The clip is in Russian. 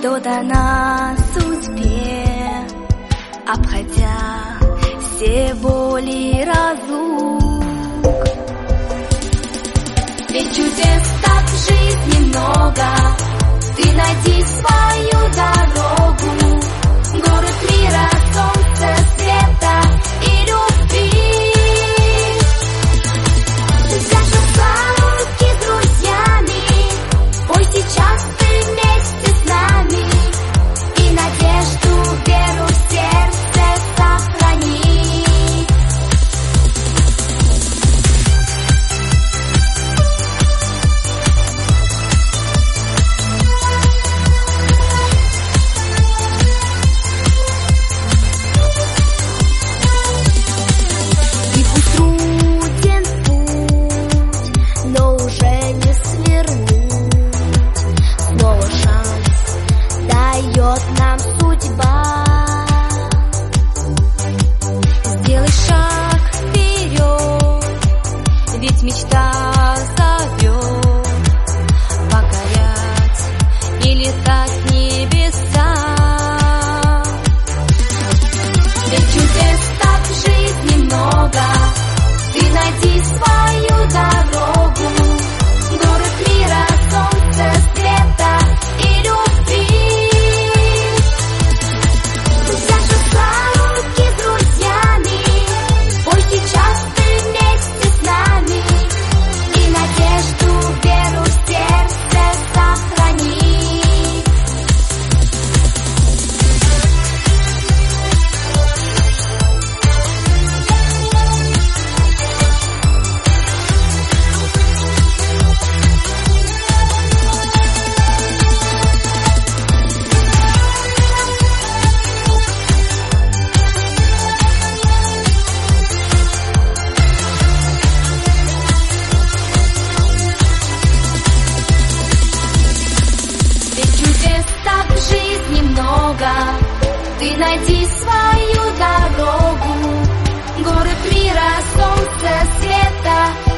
что дана судьбе, обходя все боли разлук. Ведь чудес так в жизни много, ты найди свою дорогу. Город мира, солнце, света и любви. Зажигай руки с друзьями, пой сейчас ты вместе с нами. И надежду, веру в сердце сохрани. И пусть труден путь, но уже не свернуть. Снова шанс дает нам судьба. Сделай шаг вперед, ведь мечта зовет покорять и летать в небеса. Ведь чудес так в жизни много, ты найди свою дорогу. Город мира, солнце, света и любви. Зажигай руки с друзьями, пой сейчас ты вместе с нами. И надежду, веру в сердце сохрани. Ведь чудес так в жизни много, ты найди свою дорогу. Город мира, солнце, света